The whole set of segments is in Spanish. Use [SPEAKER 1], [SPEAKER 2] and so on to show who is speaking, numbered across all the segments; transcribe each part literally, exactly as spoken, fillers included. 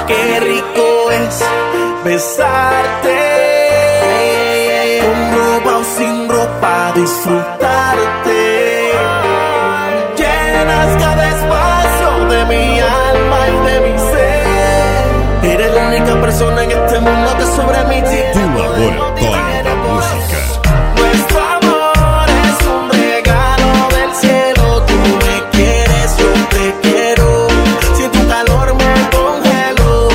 [SPEAKER 1] Qué rico es besarte, con ropa o sin ropa, disfrutarte. Llenas cada espacio de mi alma y de mi ser. Eres la única persona en este mundo que sobre mí tiene
[SPEAKER 2] Tu laboratorio da música.
[SPEAKER 1] Nuestro amor es un regalo del cielo. Tú me quieres, yo te quiero. Si tu calor me congeló,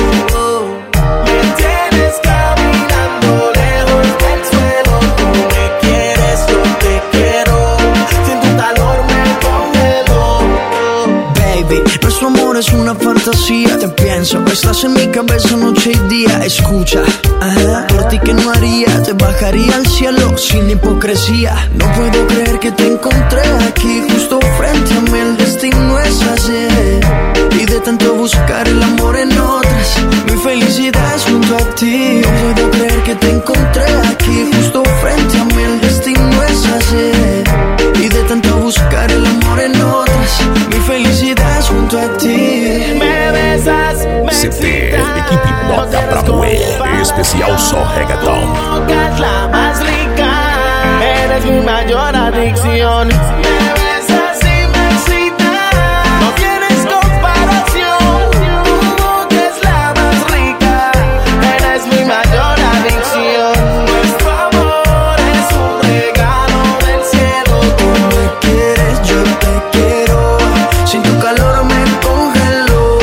[SPEAKER 1] me tienes caminando lejos del suelo. Tú me quieres, yo te quiero. Si tu calor me congeló.
[SPEAKER 3] Baby, nuestro amor es una fantasía. Te pienso, estás en mi cabeza noche y día. Escucha, ajá, por ti que no haría. Te bajaría al cielo sin hipocresía. No puedo creer que te encontré aquí, justo frente a mí. El destino es así. Y de tanto buscar el amor en otras, mi felicidad es junto a ti. No puedo creer que te encontré aquí, justo frente a mí. El destino es así. Y de tanto buscar el amor en otras, mi felicidad es junto a ti.
[SPEAKER 1] Me besas, me
[SPEAKER 4] C T,
[SPEAKER 1] excitas,
[SPEAKER 4] equipe Bota pra Moer, especial só reggaeton.
[SPEAKER 1] Tu boca es la más rica, eres mi mayor adicción. Me besas y me excitas, no tienes comparación. Tu boca es la más rica, eres mi mayor adicción. Nuestro amor es un regalo del cielo.
[SPEAKER 3] Tú me quieres, yo te quiero. Sin tu calor me congeló.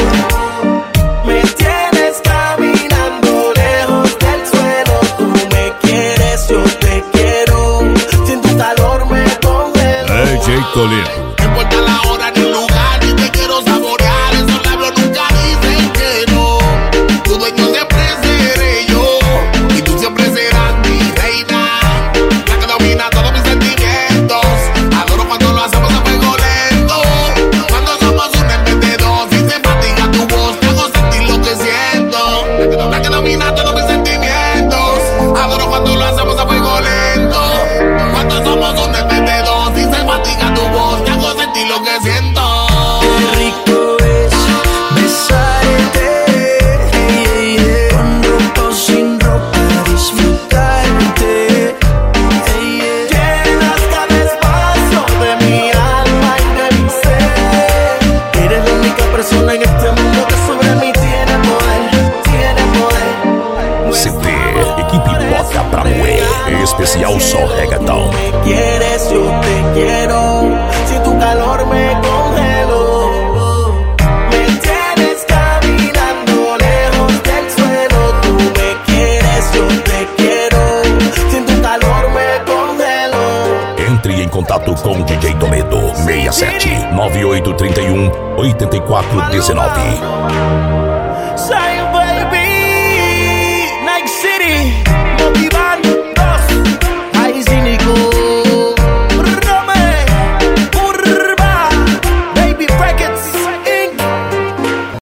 [SPEAKER 1] Me tienes caminando lejos del suelo. Tú me quieres, yo te quiero. Sin tu calor me congeló.
[SPEAKER 2] D J Toledo.
[SPEAKER 5] No importa la hora ni el lugar, ni te quiero saborear. Esos labios nunca dicen que no. Tu dueño siempre seré yo, y tú siempre serás mi reina, la que domina todos mis sentimientos. Adoro cuando lo hacemos a fuego lento, cuando somos un en vez de dos. Y se fatiga tu voz, te hago sentir lo que siento, la que domina todos mis sentimientos. Adoro cuando lo hacemos a fuego lento, cuando somos un en vez de dos. Y se fatiga tu voz, te hago sentir lo que siento.
[SPEAKER 3] Qué rico es besarte, hey, hey, con ropa o sin ropa, disfrutarte. Hey, hey.
[SPEAKER 1] Llenas cada espacio de mi alma y de mi ser. Eres la única persona en este mundo que sobre mí tiene poder, tiene poder.
[SPEAKER 4] C T, equipe Bota pra Moer, especial só reggaeton.
[SPEAKER 1] Me quieres, yo te quiero. Si tu calor me congeló, me tienes caminando lejos del suelo. Tú me quieres, yo te quiero. Si tu calor me congeló.
[SPEAKER 4] Entre em contato com D J Toledo, seis sete nove oito três um oito quatro um nove.